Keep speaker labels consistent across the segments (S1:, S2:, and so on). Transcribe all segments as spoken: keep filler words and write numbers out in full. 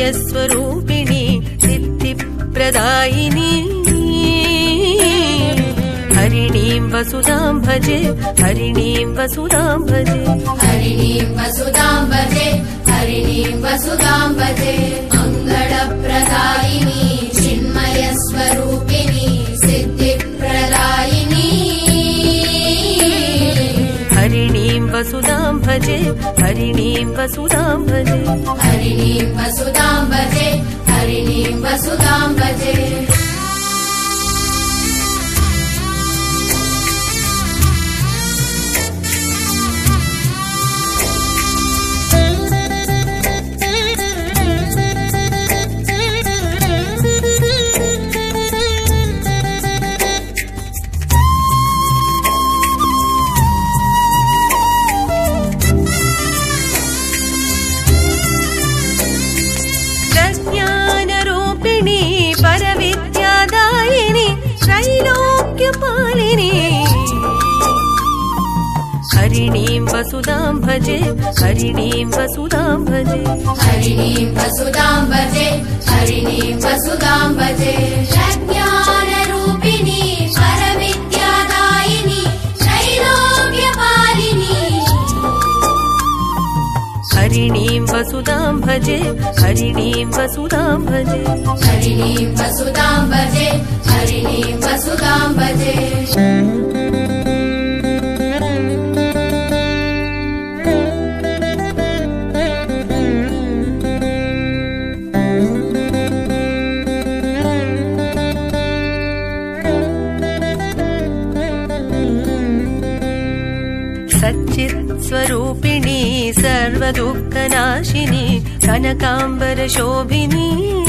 S1: चिन्मयस्वरूपिणी सिद्धिप्रदायिनी हरिणीं वसुधां भजे हरिणीं वसुधां भजे
S2: हरिणीं वसुधां भजे हरिणीं वसुधां भजे मंगलप्रदायिनी चिन्मयस्वरूपिणी सिद्धिप्रदायिनी
S1: हरिणीं वसुधां भजे हरिणीं वसुधां भजे
S2: हरिणीं वसुधां भजे हरिणीं वसुधां भजे
S1: हरिणीं वसुधां भजे हरिणीं वसुधां भजे
S2: हरिणीं वसुधां भजे हरिणीं वसुधां भजे प्रज्ञानरूपिणी परविद्यादायिनी त्रैलोक्यपालिनी
S1: हरिणीं वसुधां भजे हरिणीं वसुधां भजे
S2: हरिणीं वसुधां भजे हरिणीं वसुधां भजे
S1: स्वरूपिणी सर्वदुःखनाशिनी कनकाम्बरशोभिनी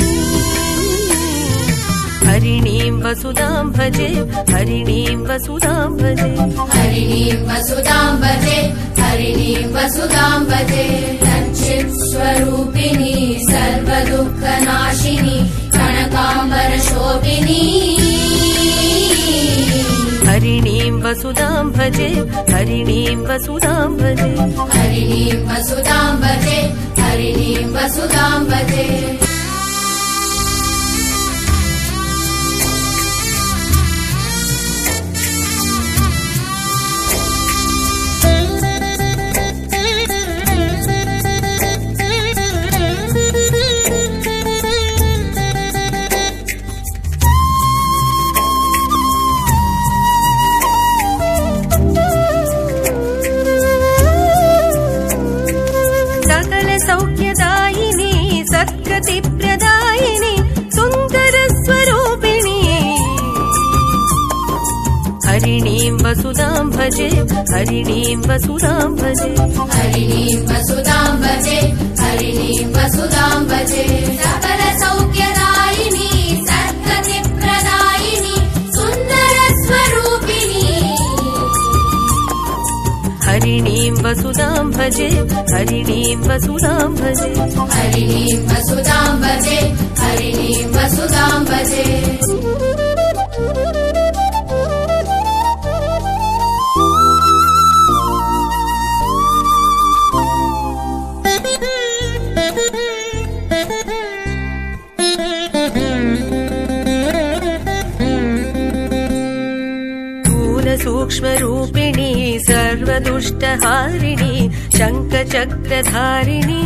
S1: हरिणीं वसुधां भजे हरिणीं वसुधां भजे
S2: हरिणीं वसुधां भजे हरिणीं वसुधां भजे सच्चित्स्वरूपिणी सर्वदुःखनाशिनी कनकाम्बरशोभिनी
S1: हरिणीं वसुधां भजे हरिणीं वसुधां भजे
S2: हरिणीं वसुधां भजे हरिणीं वसुधां भजे
S1: सौख्यदायिनी सत्कृतिप्रदायिनी सुन्दरस्वरूपिणी हरिणीं वसुधां भजे हरिणीं वसुधां भजे
S2: हरिणीं वसुधां भजे हरिणीं वसुधां भजे सकलसौख्यदायिनी सत्कृतिप्रदायिनी सुन्दरस्वरूपिणी
S1: हरिणीं वसुधां भजे हरिणीं वसुधां भजे
S2: हरिणीं वसुधां भजे हरिणीं वसुधां भजे
S1: सूक्ष्मरूपिणी सर्वदुष्टहारिणी शङ्खचक्रधारिणी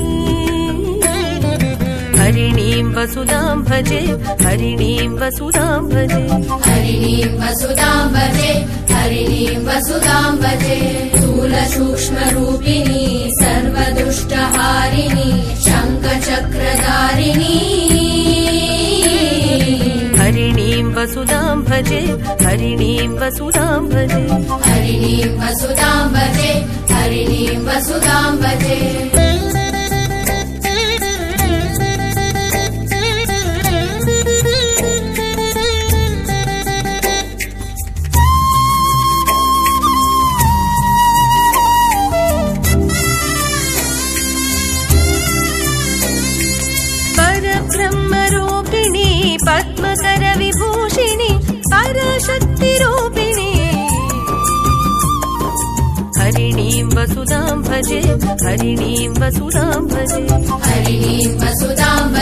S1: हरिणीं वसुधां भजे हरिणीं वसुधां भजे
S2: हरिणीं वसुधां भजे हरिणीं वसुधां भजे स्थूलसूक्ष्मरूपिणी सर्वदुष्टहारिणी शङ्खचक्रधारिणी
S1: हरिणीं वसुधां भजे हरिणीं वसुधां भजे
S2: हरिणीं वसुधां भजे हरिणीं वसुधां भजे
S1: परब्रह्मरूपिणी पद्मकर विभूषिणी परशक्तिरूपिणी हरिणीं वसुधां भजे हरिणीं वसुधां भजे
S2: हरिणीं वसुधां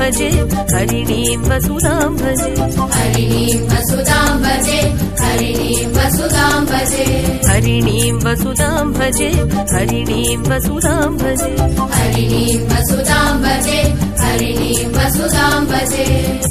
S1: भजे हरिणीं वसुधां भजे
S2: हरिणीं वसुधां भजे हरिणीं वसुधां भजे
S1: हरिणीं वसुधां भजे हरिणीं वसुधां भजे
S2: हरिणीं वसुधां भजे हरिणीं वसुधां भजे